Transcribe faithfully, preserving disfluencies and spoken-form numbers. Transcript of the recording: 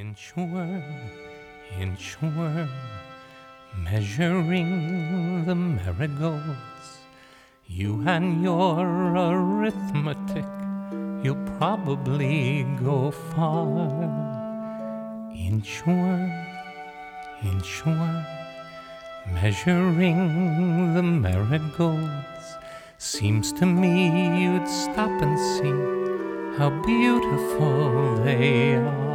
Inchworm, inchworm, measuring the marigolds. You and your arithmetic, you'll probably go far. Inchworm, inchworm, measuring the marigolds. Seems to me you'd stop and see how beautiful they are.